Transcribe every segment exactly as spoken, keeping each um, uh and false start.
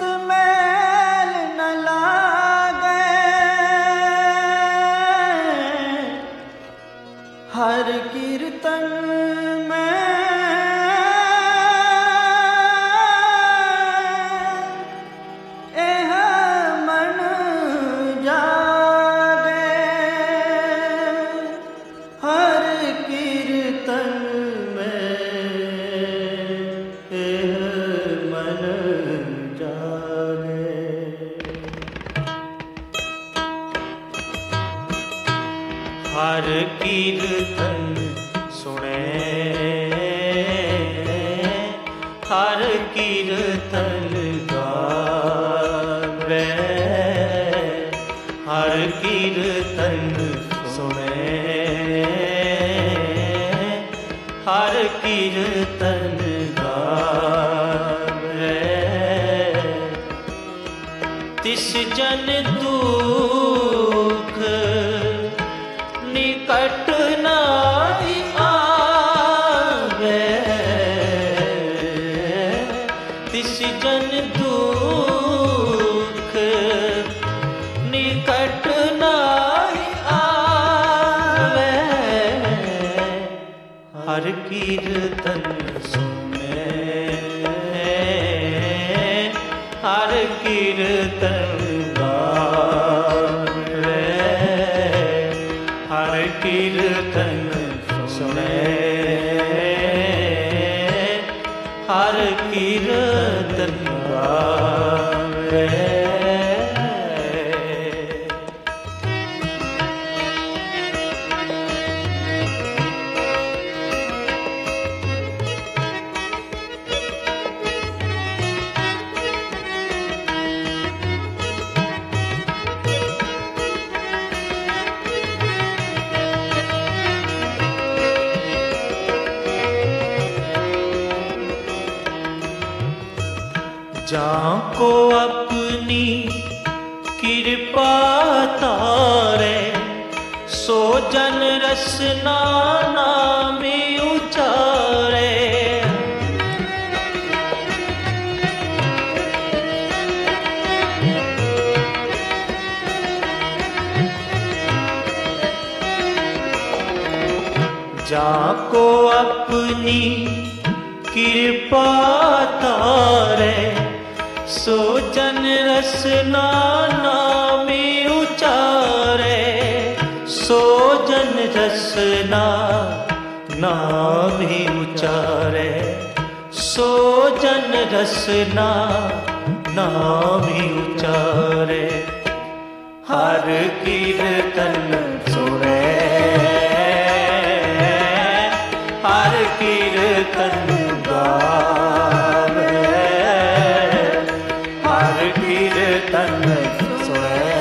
मैल न लागे, हर कीर्तन में एह मन जागे, हर कीर्तन में एह मन जागे। हर कीर्तन सुने, हर कीर्तन गावे, हर कीर्तन सुने, हर कीर्तन गावे। तिस जन दुख निकट नाहि आवे, तिस जन दुख निकट नाहि आवे, हर कीर्तन सुने, हर कीर्तन गावे, हर कीर्तन सुने, हर कीर्तन गावे। जाको अपनी कृपा तारे, सो जन रसना नाम उचारे। जाको अपनी कृपा तारे, सो जन रसना नाम उचारे, सो जन रसना नाम उचारे, सो जन रसना नाम उचारे। हर कीर्तन सुने, हर कीर्तन गावे, हर कीर्तन सुने,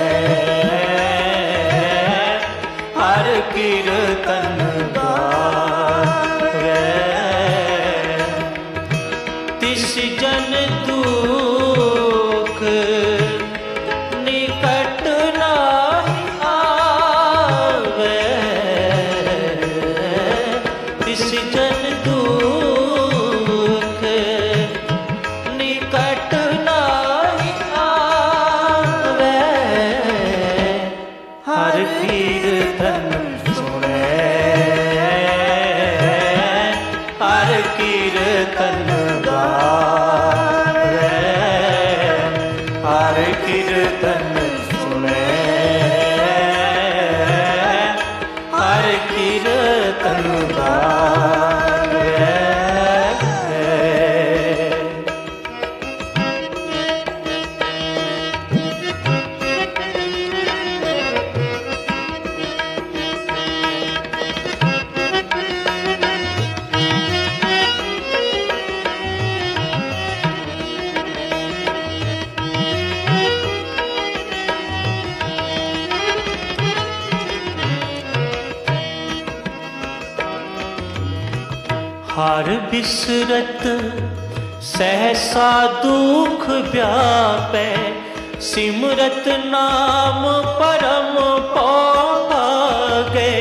हर कीर्तन गावे। तिस जन दुख निकट नाहि आवे, तिस जन दुख निकट नाहि आवे, हर कीर्तन सुने, हर कीर्तन गावे, हर कीर्तन सुने, हर कीर्तन गावे। हर बिसरत सहसा दुख व्यापै, सिमरत नाम परम पागे।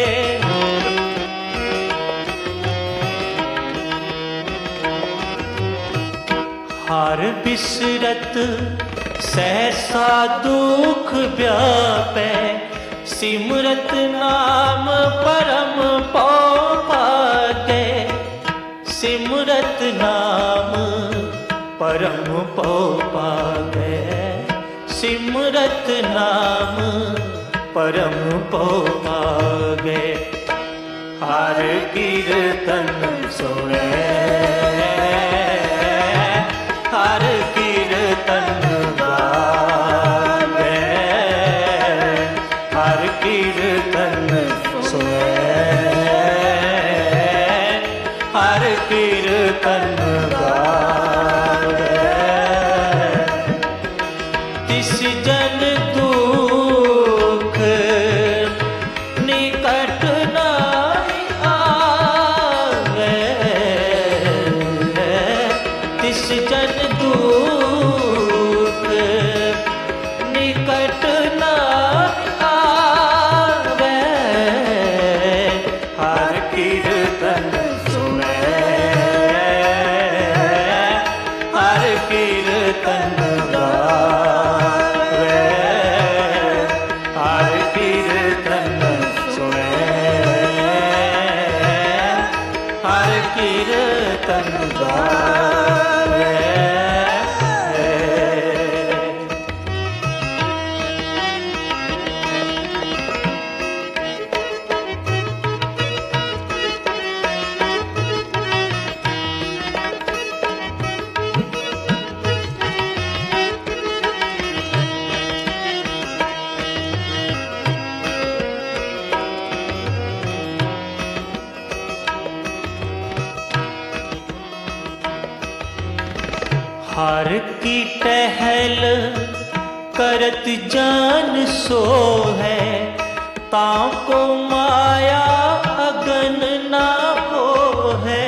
हर बिसरत सहसा दुख व्यापै सिमरत नाम परम पौ पागै सिमरत नाम परम पौ पागै सिमरत नाम परम पौ पागै हर कीर्तन सुनै हर कीर्तन गावै हर कीर्तन सुनै हर कीर्तन गावै तिस जन दुख निकट नाहि आवै तिस जन दुख निकट ना आवै हर कीर्तन सुनै हर कीर्तन गावै हर कीर्तन सुनै हर कीर्तन गावै हर की टहल करत जान सो है ताको माया अगन ना हो है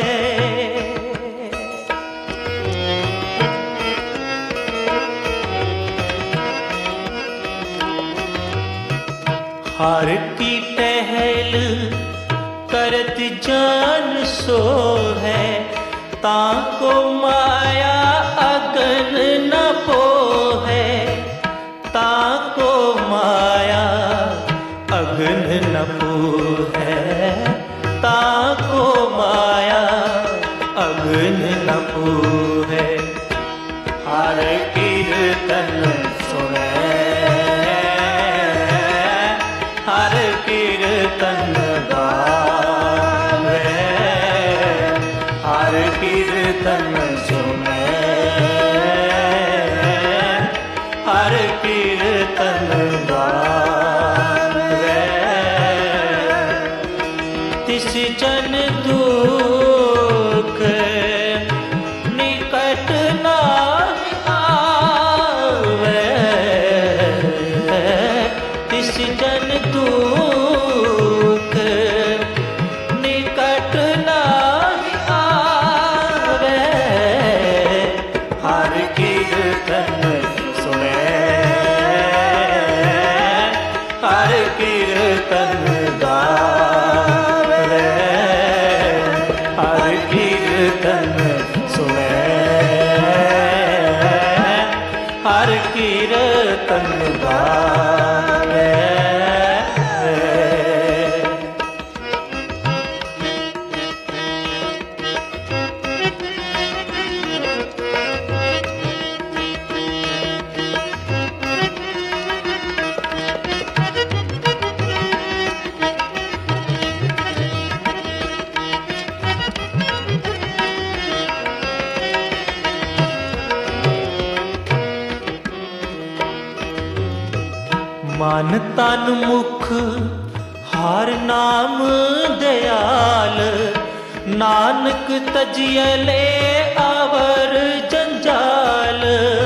हर की टहल करत जान सो है ताको माया अगन न पोहे ताको माया अगन न पोहे ताको माया अगन न पोहे हर कीर्तन सुनै हर कीर्तन गावै हर कीर्तन सुनै हर कीर्तन गावै तिस जन दुख निकट नाहि आवै तिस जन दुख निकट नाहि आवै हर कीर्तन सुनै हर कीर्तन गावै हर कीर्तन सुनै हर कीर्तन गावै मन तन मुख हर नाम दयाल नानक तजियले आवर जंजाल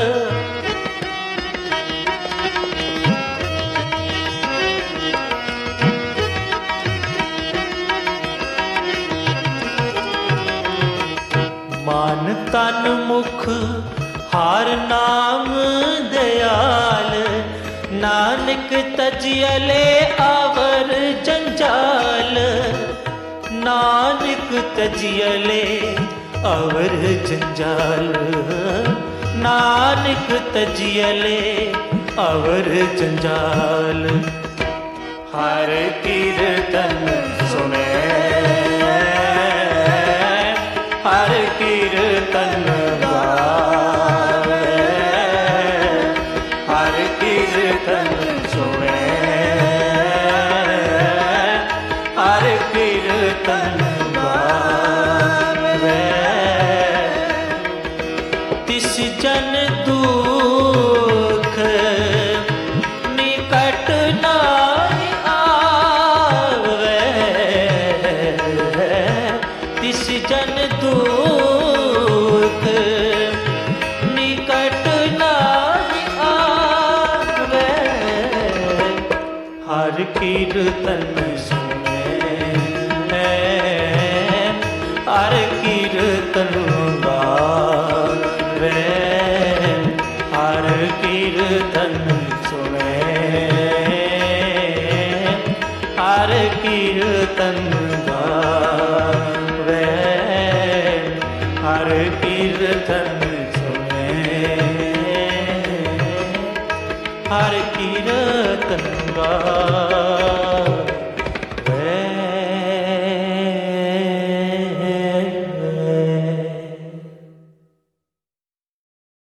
मन तन मुख हर नाम दयाल नानक तजियले आवर जंजाल नानक तजियले आवर जंजाल नानक तजियले अवर जंजाल। हर कीर्तन सुने हर कीर्तन गावे, हर कीर्तन सुने हर कीर्तन गावे। तिस जन दुख निकट नाहि आवे, तिस जन दुख निकट नाहि आवे। हर कीर्तन सुने हर कीर्तन गावे, हर कीर्तन सुने हर कीर्तन गावे, हर कीर्तन सुने हर कीर्तन गावे।